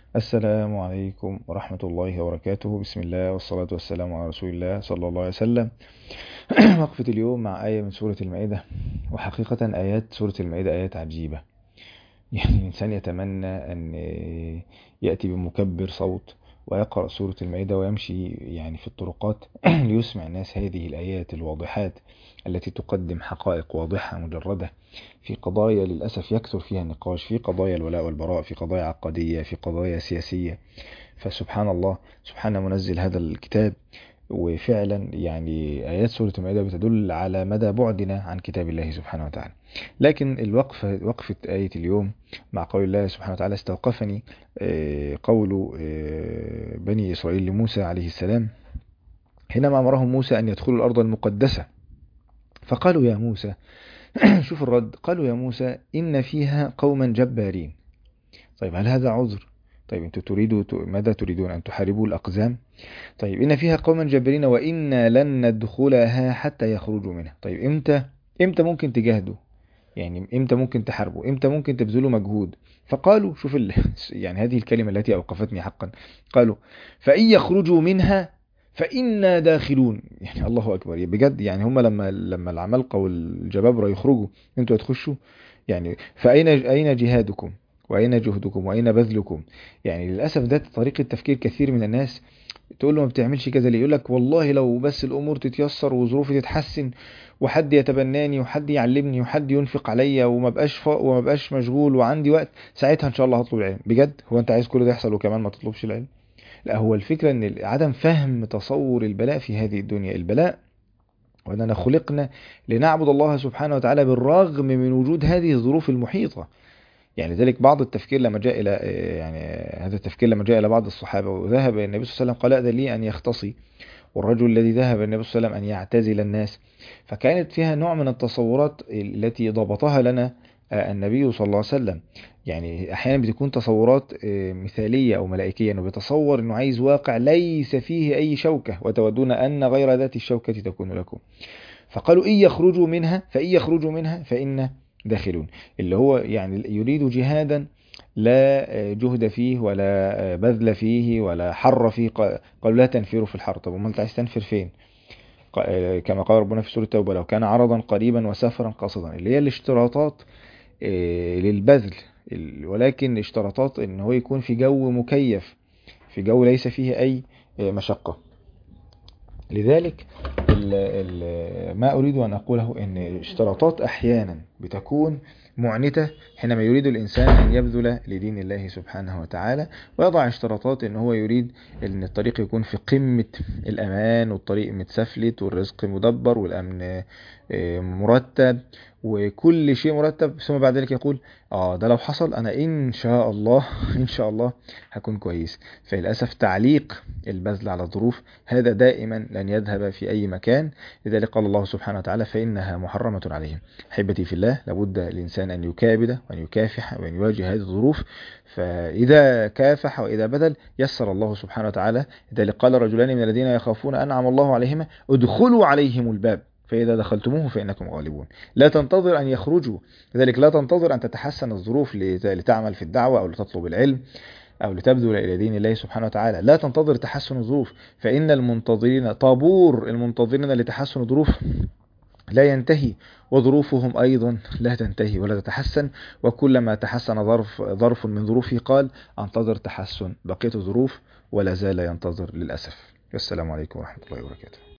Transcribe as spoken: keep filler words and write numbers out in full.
السلام عليكم ورحمة الله وبركاته. بسم الله والصلاة والسلام على رسول الله صلى الله عليه وسلم. وقفة اليوم مع آية من سورة المائدة. وحقيقة آيات سورة المائدة آيات عجيبة، يعني الإنسان يتمنى أن يأتي بمكبر صوت ويقرأ سورة المائدة ويمشي يعني في الطرقات ليسمع الناس هذه الآيات الواضحات التي تقدم حقائق واضحة مجردة في قضايا للأسف يكثر فيها النقاش، في قضايا الولاء والبراء، في قضايا عقدية، في قضايا سياسية. فسبحان الله، سبحان منزل هذا الكتاب. وفعلا يعني آيات سورة المائدة بتدل على مدى بعدنا عن كتاب الله سبحانه وتعالى. لكن الوقفة وقفة آية اليوم مع قول الله سبحانه وتعالى استوقفني آه، قول آه، بني إسرائيل لموسى عليه السلام حينما أمرهم موسى أن يدخلوا الأرض المقدسة. فقالوا يا موسى شوف الرد، قالوا يا موسى إن فيها قوما جبارين. طيب هل هذا عذر؟ طيب انتوا تريدوا ماذا تريدون، أن تحاربوا الأقزام؟ طيب إن فيها قوما جبارين وإنا لن ندخلها حتى يخرجوا منها. طيب إمتى إمتى ممكن تجاهدوا؟ يعني إمتى ممكن تحاربوا؟ إمتى ممكن تبذلوا مجهود؟ فقالوا شوف ال... يعني هذه الكلمة التي أوقفتني حقا. قالوا فإن يخرجوا منها فإنا داخلون. يعني الله أكبر بجد، يعني هم لما لما العمالقة والجبابرة يخرجوا انتوا هتخشوا؟ يعني فأين أين جهادكم وأين جهدكم وأين بذلكم؟ يعني للأسف ده طريقة تفكير كثير من الناس. تقول له ما بتعملش كذا ليه؟ يقول لك والله لو بس الامور تتيسر وظروفي تتحسن وحد يتبناني وحد يعلمني وحد ينفق عليا وما بقاش ف... وما بقاش مشغول وعندي وقت، ساعتها ان شاء الله هطلب العلم. بجد هو انت عايز كل ده يحصل وكمان ما تطلبش العلم؟ لا، هو الفكرة ان عدم فهم تصور البلاء في هذه الدنيا. البلاء واننا خلقنا لنعبد الله سبحانه وتعالى بالرغم من وجود هذه الظروف المحيطة. يعني ذلك بعض التفكير لما جاء إلى يعني هذا التفكير لما جاء إلى بعض الصحابة وذهب النبي صلى الله عليه وسلم قال أذن لي أن يختصي، والرجل الذي ذهب النبي صلى الله عليه وسلم أن يعتزل الناس. فكانت فيها نوع من التصورات التي ضبطها لنا النبي صلى الله عليه وسلم. يعني أحيانا بتكون تصورات مثالية أو ملائكية، أنه بيتصور أنه عايز واقع ليس فيه أي شوكة وتودون أن غير ذات الشوكة تكون لكم. فقالوا إن يخرجوا منها فإن يخرجوا منها فإن داخلون، اللي هو يعني يريد جهادا لا جهد فيه ولا بذل فيه ولا حر فيه. قالوا لا تنفروا في الحر. طب امال انت عايز تنفر فين؟ كما قال ربنا في سورة التوبة لو كان عرضا قريبا وسفرا قاصدا، اللي هي الاشتراطات للبذل، ولكن اشتراطات ان هو يكون في جو مكيف، في جو ليس فيه اي مشقة. لذلك ال ال ما أريد أن أقوله أن اشتراطات أحيانا بتكون معنتة حينما يريد الإنسان أن يبذل لدين الله سبحانه وتعالى، ويضع اشتراطات أن هو يريد أن الطريق يكون في قمة الأمان والطريق متسفلت والرزق مدبر والأمن مرتب وكل شيء مرتب، ثم بعد ذلك يقول اه ده لو حصل انا ان شاء الله ان شاء الله هكون كويس. فللاسف تعليق البذل على الظروف هذا دائما لن يذهب في اي مكان. لذلك قال الله سبحانه وتعالى فانها محرمة عليهم. احبتي في الله، لابد الانسان ان يكابد وان يكافح وان يواجه هذه الظروف. فاذا كافح واذا بذل يسر الله سبحانه وتعالى. لذلك قال رجلان من الذين يخافون انعم الله عليهما ادخلوا عليهم الباب فإذا دخلتموه فإنكم غالبون. لا تنتظر أن يخرجوا، لذلك لا تنتظر أن تتحسن الظروف لتعمل في الدعوة أو لتطلب العلم أو لتبذل إلى دين الله سبحانه وتعالى. لا تنتظر تحسن الظروف، فإن المنتظرين طابور المنتظرين لتحسن الظروف لا ينتهي، وظروفهم أيضا لا تنتهي ولا تتحسن. وكلما تحسن ظرف ظرف من ظروفه قال أنتظر تحسن، بقية الظروف ولا زال ينتظر للأسف. والسلام عليكم ورحمة الله وبركاته.